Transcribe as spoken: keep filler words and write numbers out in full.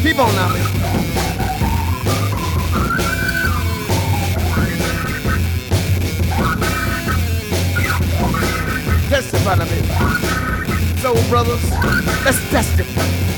Keep on now, baby. Testify now, baby. So, brothers, let's testify.